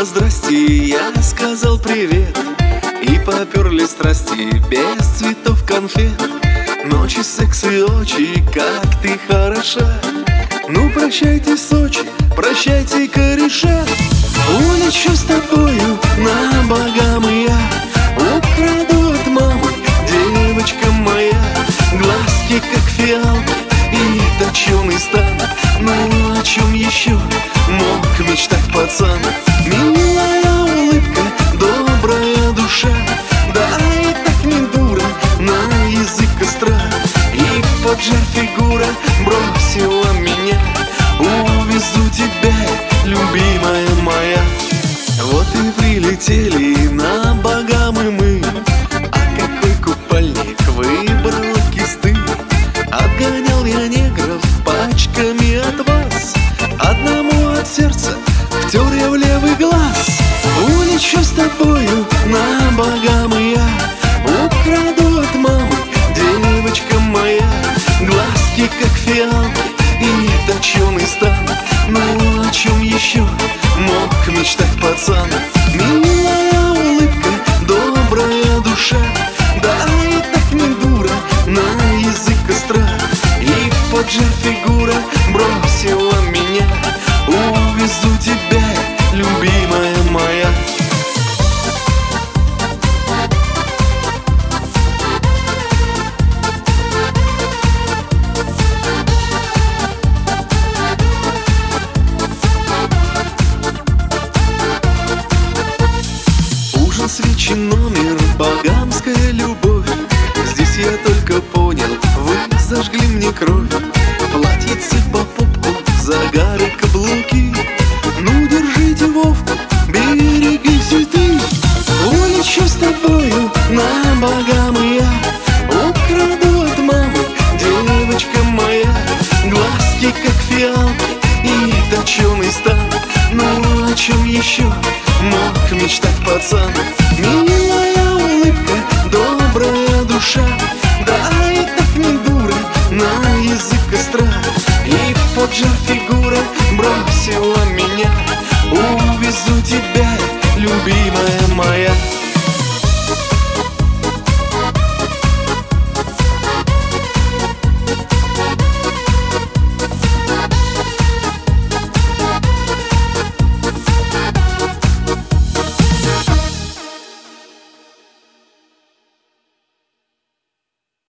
было здрасте, я сказал привет, и поперли страсти без цветов конфет. Ночи, секс и очи, как ты хороша. Ну прощайте, Сочи, прощайте, кореша. Улечу с тобою на Багамы я, украду от мамы, девочка моя. Глазки, как фиалки, и точеный стан. Ну о чем еще мог мечтать пацан? Милая улыбка, добрая душа, да и так не дура, на язык костра. И в поджар фигура бросила меня. Увезу тебя, любимая моя. Вот и прилетели на Багамы мы. А какой купальник выбрал кисты. Отгонял я негров пачками от вас. Одному от сердца втер я в левый глаз. Улечу с тобою на Багамы я, украду от мамы, девочка моя. Глазки, как фиалки, и точеный стан. Ну о чем еще мог мечтать пацан? Милая улыбка, добрая душа, да и так не дура, на язык костра. И в поджар фигура бросила меня. Увезу тебя, любимая моя. Свечи номер, багамская любовь. Здесь я только понял, вы зажгли мне кровь. Платьице по попку, загары, каблуки. Ну держите Вовку, берегите ты. Улечу с тобою на Багамы я, украду от мамы, девочка моя. Глазки, как фиалки, и точеный стан. Ну о чем еще мог мечтать пацан? Милая улыбка, добрая душа, да и так не дура, на язык костра. И в поджар